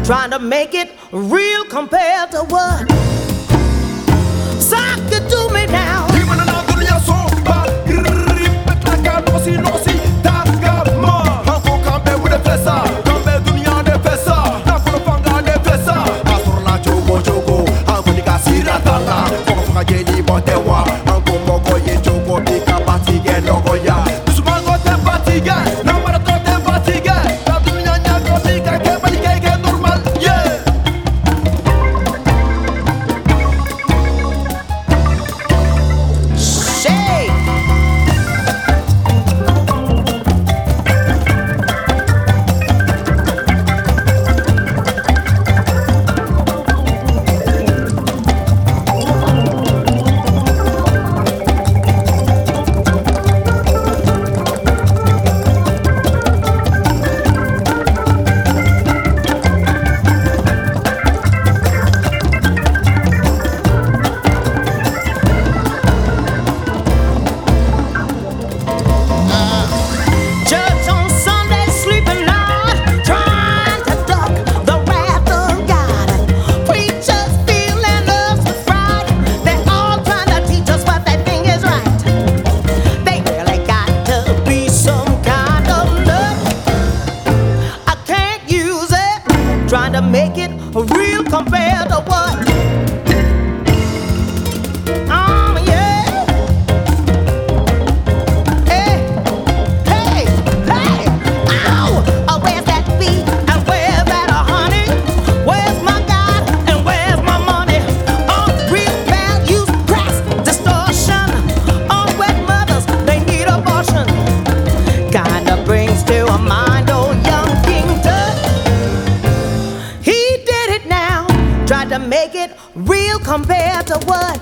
trying to make it real compared to what Sock could do me now. Trying to make it real compared to what? Yeah. Hey, hey, hey. Ow! Where's that beat and where's that honey? Where's my God and where's my money? Real values, crass, distortion. Wet mothers, they need abortion. Kinda brings to a mind old young King Tut. Tried to make it real compared to what?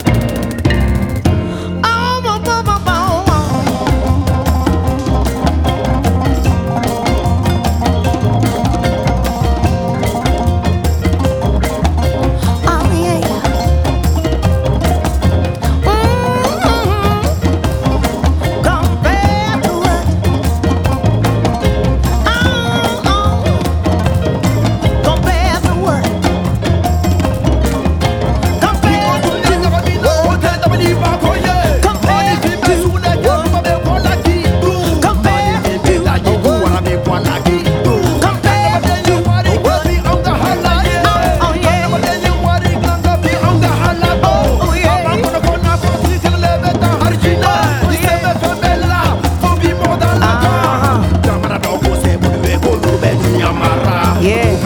Yeah.